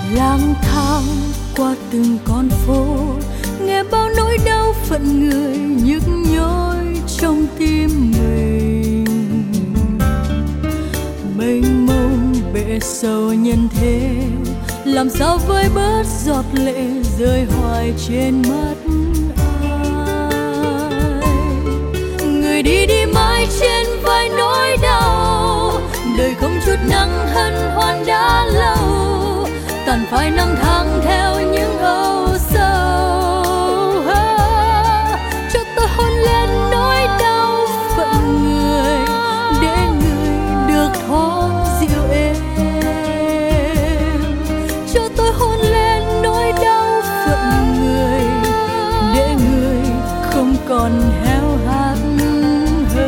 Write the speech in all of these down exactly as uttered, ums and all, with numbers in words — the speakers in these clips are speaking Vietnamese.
lang thang qua từng con phố, nghe bao nỗi đau phận người nhức nhối trong tim mình. Mênh mông bể sầu nhân thế, làm sao vơi bớt giọt lệ rơi hoài trên mắt ai. Người đi đi mãi trên vai nỗi đau, đời không chút nắng hân hoan đã lâu, tàn phai năm tháng theo những âu sầu. Cho tôi hôn lên nỗi đau phận người, để người được thoáng dịu êm. Cho tôi hôn lên nỗi đau phận người, để người không còn héo hắt hơn.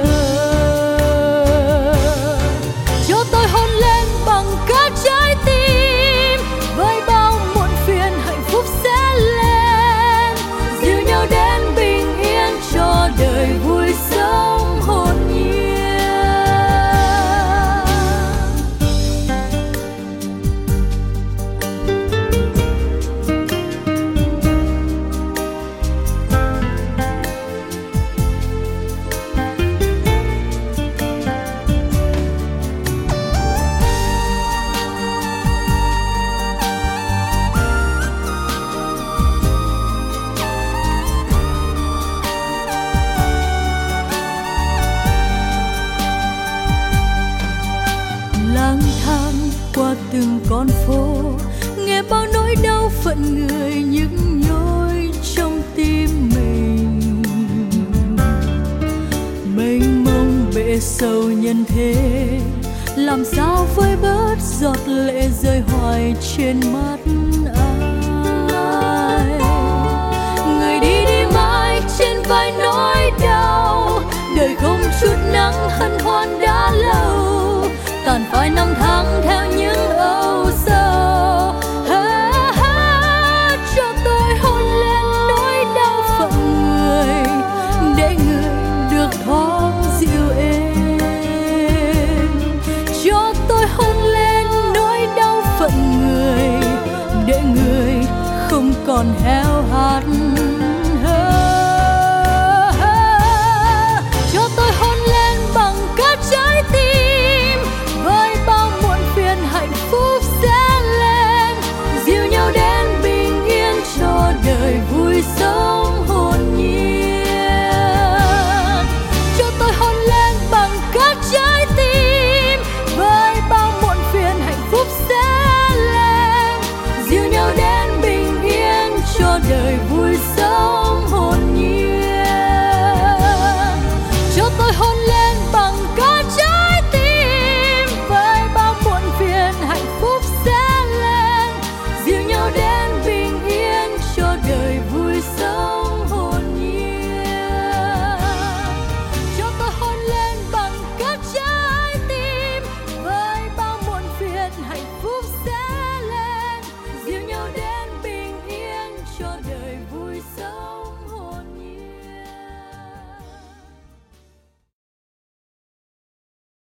Cho tôi hôn lên bằng cả trái tim, với bao muộn phiền hạnh phúc sẽ lên, dìu nhau đến bình yên cho đời vui sống hồn nhiên. Lang thang qua từng con phố, nghe bao nỗi đau phận người nhức nhối trong tim mình. Mênh mông bể sầu nhân thế, làm sao vơi bớt giọt lệ rơi hoài trên mắt ai. Người đi đi mãi trên vai nỗi đau, đời không chút nắng hân hoan đã lâu, tàn phai năm tháng theo những âu sầu. Ha, ha, cho tôi hôn lên nỗi đau phận người, để người được thoáng dịu êm. Cho tôi hôn lên nỗi đau phận người, để người không còn héo